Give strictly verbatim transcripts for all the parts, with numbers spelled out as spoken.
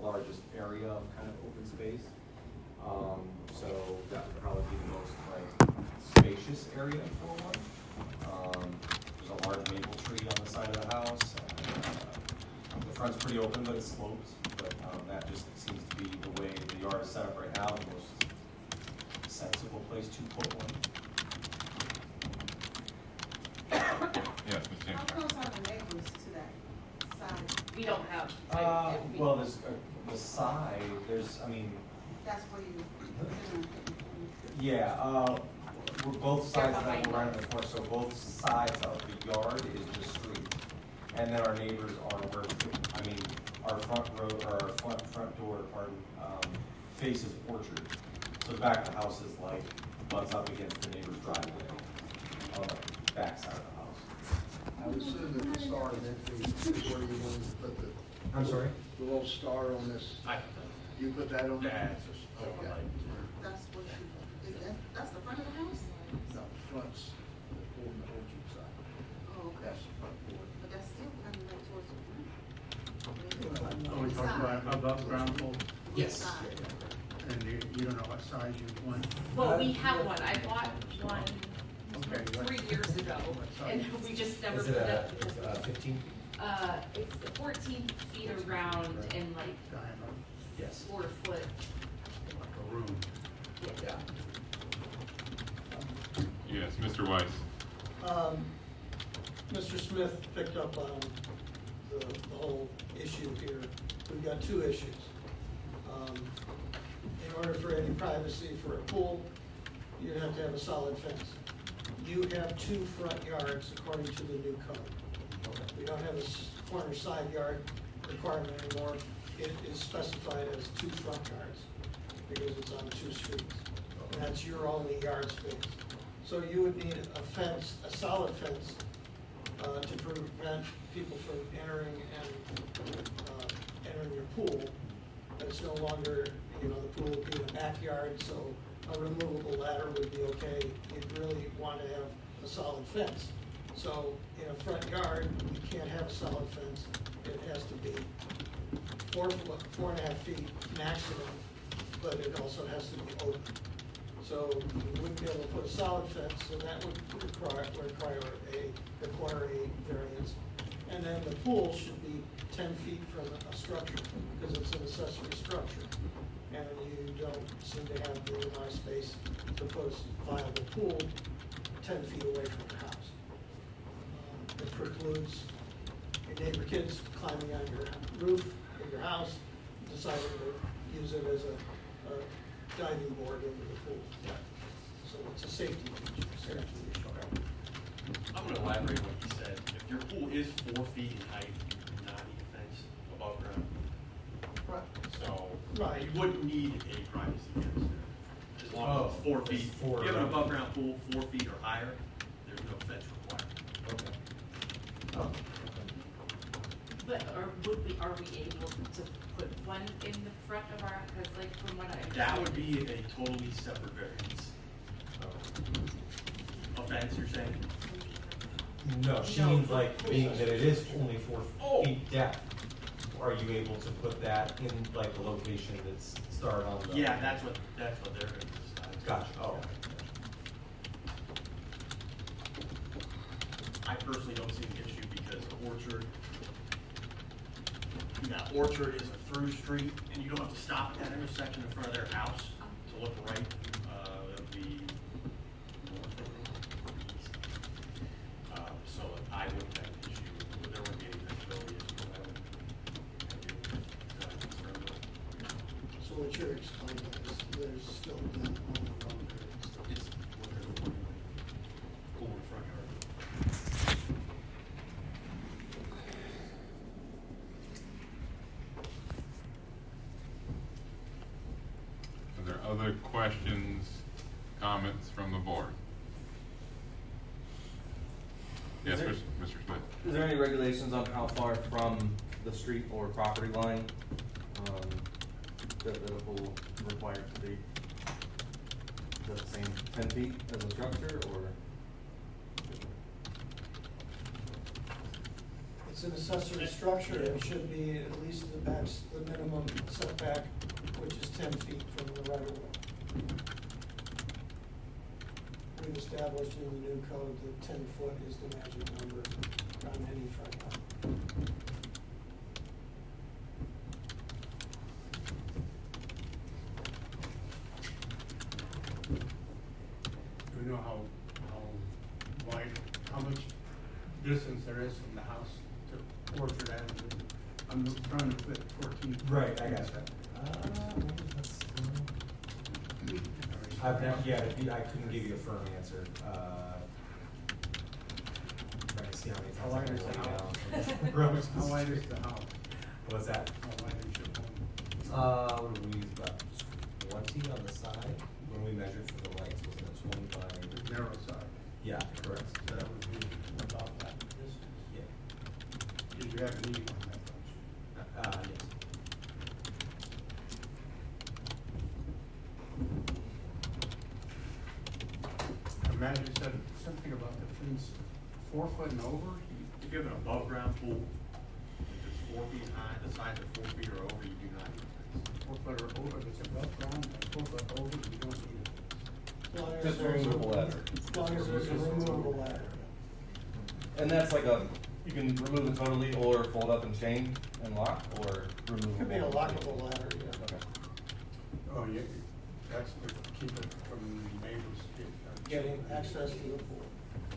largest area of kind of open space. Um, so that would probably be the most like spacious area for one. Um, there's a large maple tree on the side of the house. Uh, the front's pretty open, but it slopes. But um, that just seems to be the way the yard is set up right now, the most sensible place to put one. Yes, Miz How James. close are the neighbors to that side? We don't have. Uh, well, there's uh, the side. There's, I mean, That's where you. yeah. Uh, we're both sides of that. behind We're right in the corner, so both sides of the yard is just street, and then our neighbors are where. I mean, our front road or our front front door, pardon, um, faces Orchard. So the back of the house is like butts up against the neighbor's driveway on the back side of the house. I would assume that the star in that piece is where you wanted to put the. I'm sorry? The little star on this, I, you put that on there? that's just, Okay. That's what you, is that, that's the front of the house? No, front's on the orchard side. Oh, okay. That's the front door. But that's still kind of like towards the front. Are we talking about above ground pool? Yes. Side. And you, you don't know what size you want? Well, we have one. I bought one Okay, what- three years ago, and we just never Is put it it a, up because uh, fifteen? uh, it's fourteen feet around and like Diameter, Yes. four foot. like a room. Yeah. Yes, Mister Weiss. Um, Mister Smith picked up on the, the whole issue here. We've got two issues. Um, in order for any privacy for a pool, you have to have a solid fence. You have two front yards according to the new code. We don't have a s- corner side yard requirement anymore. It is specified as two front yards because it's on two streets. And that's your only yard space. So you would need a fence, a solid fence, uh, to prevent people from entering and, uh, entering your pool. It's no longer, you know, the pool would be in the backyard, so a removable ladder would be okay. You'd really want to have a solid fence. So in a front yard, you can't have a solid fence. It has to be four foot, four and a half feet maximum, but it also has to be open. So you wouldn't be able to put a solid fence, so that would require, require a, require a variance. And then the pool should be ten feet from a structure, because it's an accessory structure. And you don't seem to have the amount of space to put a viable pool ten feet away from the house. Um, It precludes your neighbor kids climbing on your roof of your house, deciding to use it as a, a diving board into the pool. So it's a safety feature, safety issue. I'm gonna elaborate on what you said. If your pool is four feet in height, you do not need a fence above ground. Right. So, Right. you wouldn't need a privacy fence there. As long as it's Oh, four it's feet. four If you have an around. above ground pool, four feet or higher, there's no fence required. Okay. Oh, But are, would we, are we able to put one in the front of our, because like from what I understand. That would be a totally separate variance. A fence, you're saying? no, she No, means for like pool. being that it is only four Oh. feet depth. Are you able to put that in like the location that's starred on the? Yeah, that's what, that's what they're gonna decide. Gotcha, oh. I personally don't see an issue because Orchard, yeah, Orchard is a through street, and you don't have to stop at that intersection in front of their house to look right, uh, it'll be north or east. Uh, so I wouldn't have an issue, there wouldn't be any flexibility as to what I would, uh, concern with. So what you're explaining is there's still that on the boundary. It's what they're requiring. Pool in front yard. Are there other questions, comments from the board? Yes, Is there- Mister Mister Smith. Is there any regulations on how far from the street or property line, um, that the pool required to be? Is that the same ten feet as a structure, or? It's an accessory structure, it should be at least the max, the minimum minimum setback, which is ten feet from the right of way. We've established in the new code that ten foot is the magic number on any front yard. Do we know how, how wide, how much distance there is from the house to Orchard Avenue? I'm trying to fit fourteen. Right, I got that. I've never, yeah, I couldn't give you a firm answer. Uh, trying to see how many How wide times is I the can lay house? down. Roads. How wide is the house? What's that? How wide is your home? Uh, what did we use, about twenty on the side? When we measured for the lights, was it twenty by? Narrow side. Yeah, correct. So that would be about that distance. Yeah. Did you have a meeting on that much? Uh, yes. Imagine you said something about the fence four foot and over? If you have an above ground pool, if it's four feet high, the sides are four feet or over, you do not need a fence. Four foot or over, if it's above ground, and four foot over, you don't need it. As long as Just a there's removable ladder. As long as there's a removable ladder. And that's like a, you can remove it totally or fold up and chain and lock, or remove. Could be a lockable ladder, yeah. Okay. Oh, yeah, that's to keep it from the neighbors. get- uh, Getting access to the pool.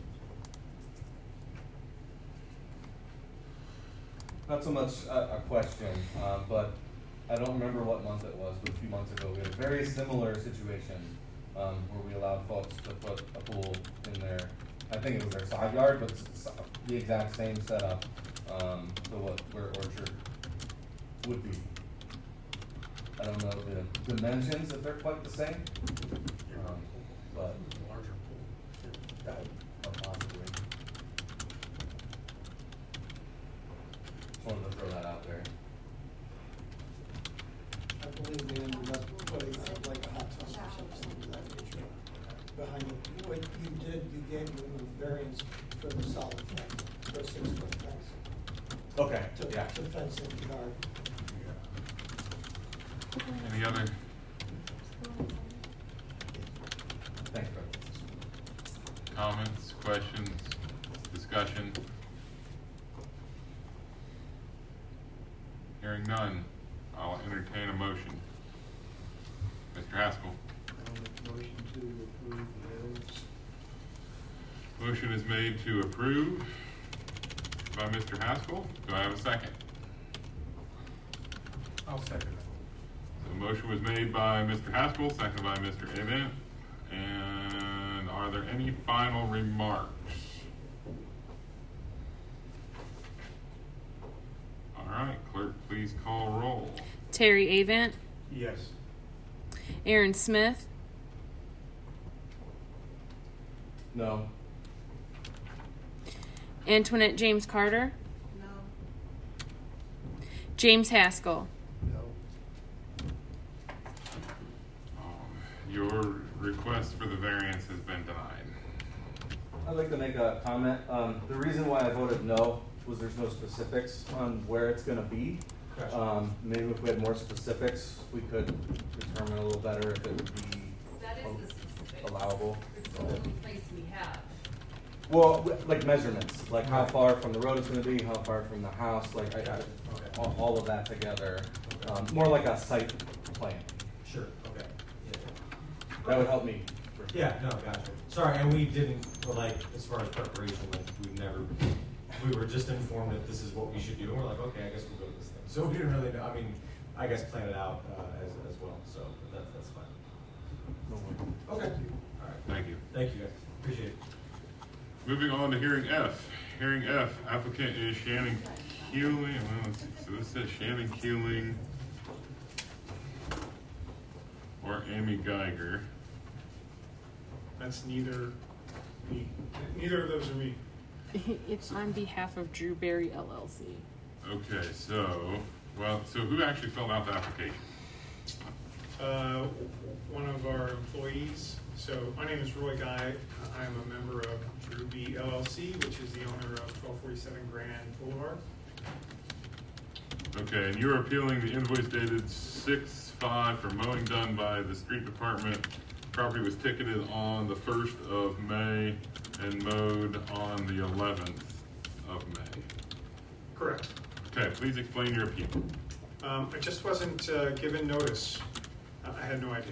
Not so much a, a question, uh, but I don't remember what month it was, but a few months ago, we had a very similar situation, um, where we allowed folks to put a pool in their, I think it was their side yard, but it's the exact same setup, um, to what, where Orchard would be. I don't know the dimensions, if they're quite the same, um, but Larger pool. that would possibly. Just wanted to throw that out there. I believe we ended up putting uh, like a hot tub or something of that nature behind it. What you did, you gave them a variance for the solid fence, for a six foot fence. Okay, To, yeah. to fence in the yard. Any other, Thanks, Greg. comments, questions, discussion? Hearing none, I'll entertain a motion. Mister Haskell. I'll make a motion to approve the variance. Motion is made to approve by Mister Haskell. Do I have a second? I'll second it. The motion was made by Mister Haskell, seconded by Mister Avant. And are there any final remarks? All right, clerk, please call roll. Terry Avant, Yes. Aaron Smith, No. Antoinette James Carter, No. James Haskell. No. Um, Your request for the variance has been denied. I'd like to make a comment. Um, the reason why I voted no was there's no specifics on where it's gonna be. Gotcha. Um, maybe if we had more specifics, we could determine a little better if it would be That is the specific. allowable. It's the only place we have. Well, w- like measurements, like how far from the road it's gonna be, how far from the house, like I got Okay. all, all of that together. Okay. Um, more like a site plan. Sure, okay. Yeah. That would help me. for sure. Yeah, no, gotcha. Sorry, and we didn't, well, like, as far as preparation, like, we never, we were just informed that this is what we should do, and we're like, okay, I guess we'll go to this thing. So we didn't really know, I mean, I guess plan it out, uh, as, as well, so that's, that's fine. No worries. Okay. All right. Thank you. Thank you, guys. Appreciate it. Moving on to hearing F. Hearing F, applicant is Shannon Keeling. Well, let's see. So this says Shannon Keeling or Amy Geiger. That's neither me. Neither of those are me. It's on behalf of Drew Berry L L C. Okay, so, well, so who actually filled out the application? Uh, one of our employees. So my name is Roy Guy. I'm a member of Drew B L L C, which is the owner of twelve forty-seven Grand Boulevard. Okay, and you're appealing the invoice dated six five for mowing done by the street department. Property was ticketed on the first of May and mowed on the eleventh of May. Correct. Okay, please explain your appeal. Um, I just wasn't uh, given notice. I I had no idea.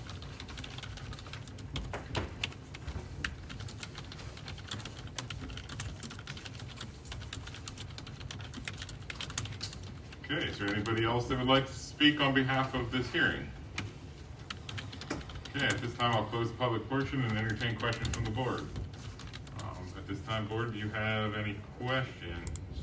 Okay, is there anybody else that would like to speak on behalf of this hearing? Okay, at this time, I'll close the public portion and entertain questions from the board. Um, at this time, board, do you have any questions?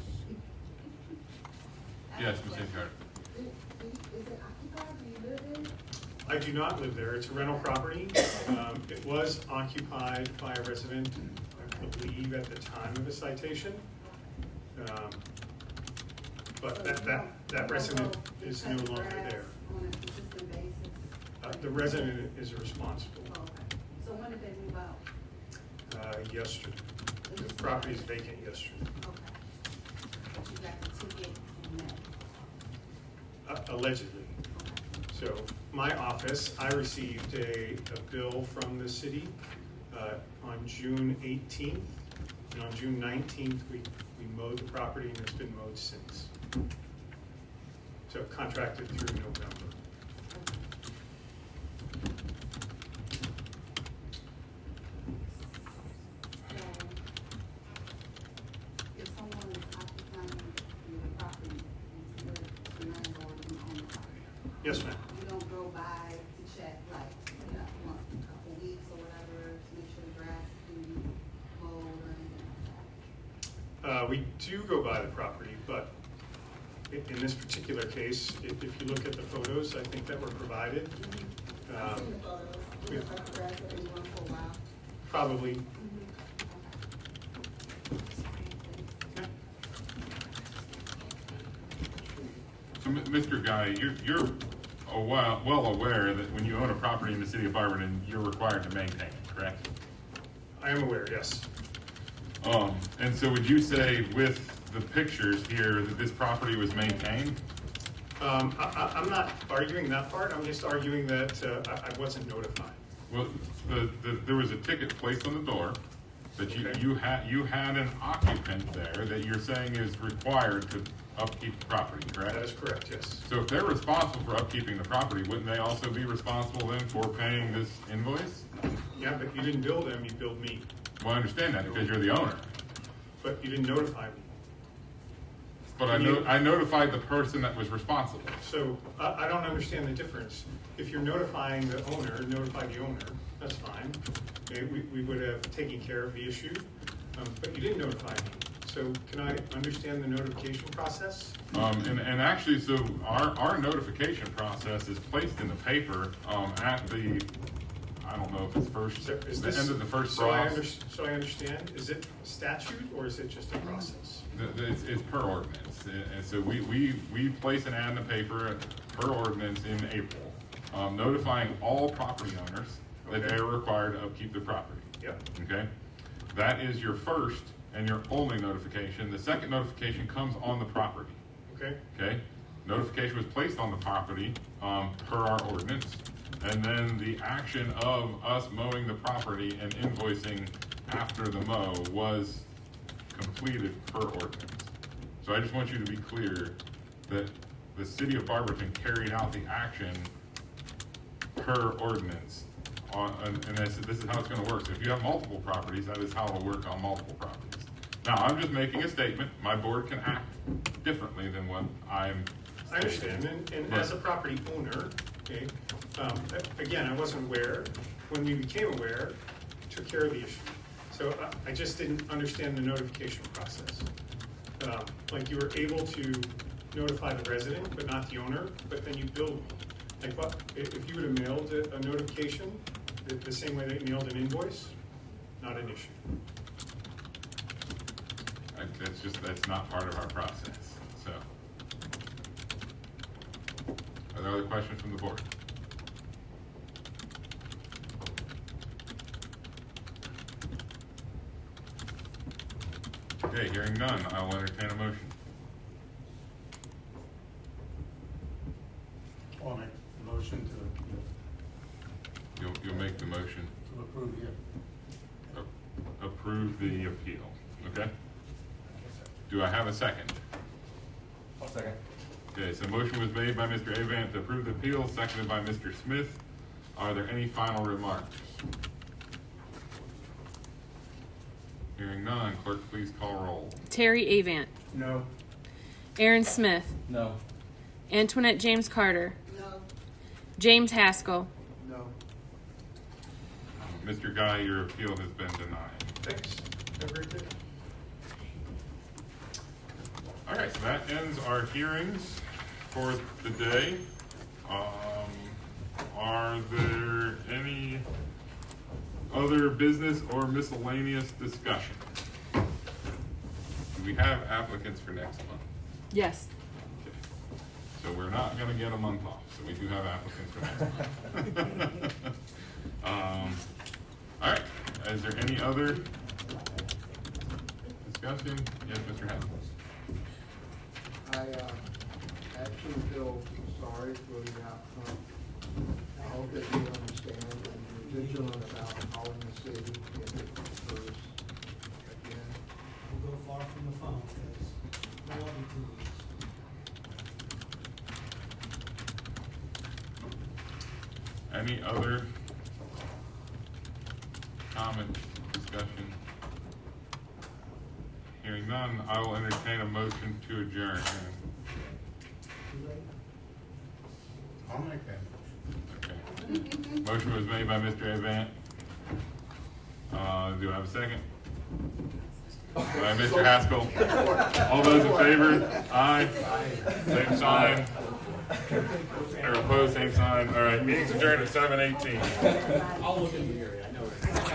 Yes, Miz Carter. Is it occupied? Do you live in? I do not live there. It's a rental property. Um, it was occupied by a resident, I believe, at the time of the citation. Um, But that, that, that resident is no longer there. On a consistent basis? Uh, The resident is responsible. Oh, okay. So when did they move out? Uh, yesterday. The property is vacant yesterday. Okay. You got the ticket from that? Uh, Allegedly. Okay. So my office, I received a, a bill from the city uh, on June eighteenth. And on June nineteenth, we, we mowed the property and it's been mowed since. So contracted through November. So, if someone is occupying your property, you're the landlord and owner, Yes, ma'am. you don't go by to check, like, you know, once a couple weeks or whatever, to make sure the grass is being mowed or anything like that? Uh, we do go by the property, but i- in this particular case, if, if you look at the photos, I think that were provided, I've um, seen the photos, it looks like the grass has been growing for a while. probably, So, M- Mister Guy, you're, you're a well, well aware that when you own a property in the city of Barberton, you're required to maintain it, correct? I am aware, yes. Um, and so would you say with the pictures here that this property was maintained? Um, I, I, I'm not arguing that part, I'm just arguing that uh, I, I wasn't notified. Well, the, the, there was a ticket placed on the door that you, Okay. you had, you had an occupant there that you're saying is required to upkeep the property, correct? That is correct, yes. So if they're responsible for upkeeping the property, wouldn't they also be responsible then for paying this invoice? Yeah, but you didn't bill them, you billed me, Well, I understand that because you're the owner. but you didn't notify me. But I know, I notified the person that was responsible. So I, I don't understand the difference. If you're notifying the owner, notify the owner, that's fine. Okay, we, we would have taken care of the issue, um, but you didn't notify me. So can I understand the notification process? Um, and, and actually, so our, our notification process is placed in the paper, um, at the, I don't know if it's first, So is the this- end of the first So I cross. under, so I understand, is it statute or is it just a process? The- the- It's, it's per ordinance, and and so we, we, we place an ad in the paper per ordinance in April, um, notifying all property owners that Okay. they are required to upkeep their property, Yep, okay? That is your first and your only notification. The second notification comes on the property, okay, okay? Notification was placed on the property, um, per our ordinance, and then the action of us mowing the property and invoicing after the mow was completed per ordinance. So I just want you to be clear that the city of Barberton carried out the action per ordinance on, and, and this, this is how it's gonna work. So if you have multiple properties, that is how it'll work on multiple properties. Now, I'm just making a statement. My board can act differently than what I'm. I understand, and, and as a property owner, okay, um, a- again, I wasn't aware. When we became aware, took care of the issue. So I, I just didn't understand the notification process. Um, like you were able to notify the resident, but not the owner, but then you billed me. Like what, i- if you would have mailed a, a notification, the, the same way that you mailed an invoice, not an issue. I- That's just, that's not part of our process, so. Are there other questions from the board? Okay, hearing none, I will entertain a motion. I'll make the motion to, You'll, you'll make the motion. to approve it. A- Approve the appeal, okay? Do I have a second? I'll second. Okay, so motion was made by Mister Avant to approve the appeal, seconded by Mister Smith. Are there any final remarks? Hearing none, clerk, please call roll. Terry Avant, No. Aaron Smith, No. Antoinette James Carter, No, James Haskell, No. Mister Guy, your appeal has been denied. Thanks. Have a great day. All right, so that ends our hearings for the day. Um, are there any other business or miscellaneous discussion? Do we have applicants for next month? yes. Okay. So we're not gonna get a month off, so we do have applicants for next month. Um, all right, is there any other discussion? Yes, Mister Haskell. I, uh, actually feel sorry for the outcome. I hope that you understand and you're vigilant about calling the city if it occurs again. We'll go far from the phone, because no one will do this. Any other comment, discussion? Hearing none, I will entertain a motion to adjourn. I'll make that motion. Okay. Motion was made by Mister Avant. Uh, do I have a second? By Mister Haskell. All those in favor? Aye. Same sign. Or opposed, same sign. All right, meeting's adjourned at seven eighteen. I'll look in the area, I know it.